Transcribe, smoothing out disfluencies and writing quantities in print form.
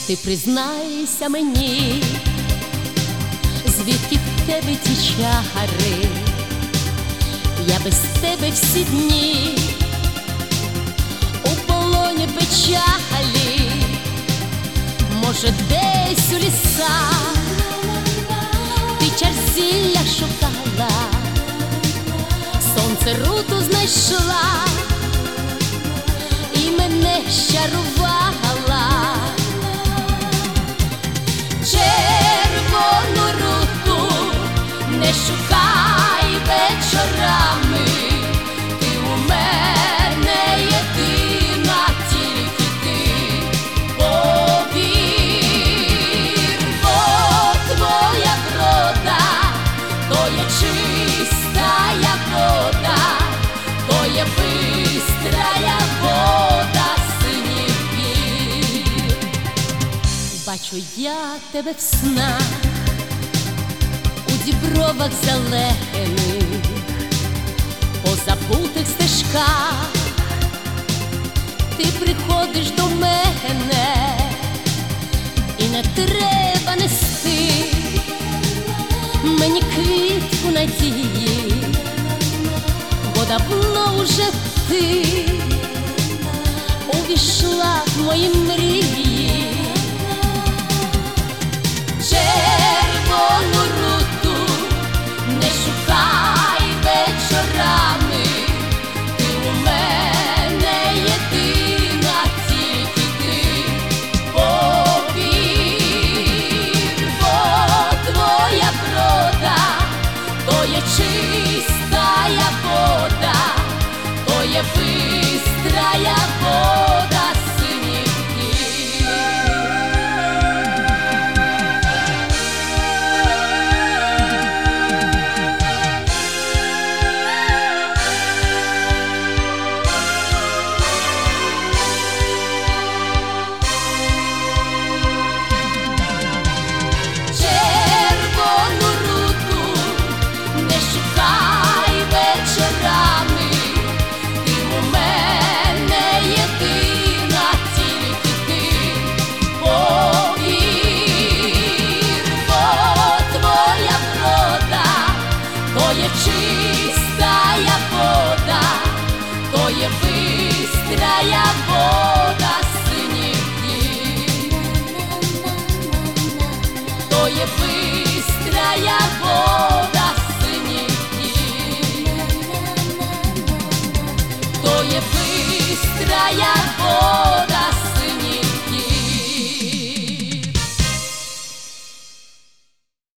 Ти признайся мені, звідки в тебе ті чари? Я без тебе всі дні у полоні печалі. Може, десь у лісах ти чар зілля шукала, сонце руту знайшла і мене щарувала. Червону руту не шукай вечорами, ти у мене єдина, тільки ти. Повір, бо твоя врода то є чистая вода, то є бистрая вода синіх гір. Бачу я тебе в снах, у дібровах зелених, по забутих стежках. Ти приходиш до мене, і не треба нести мені квітку надії, бо давно вже ти увійшла в мої мрії.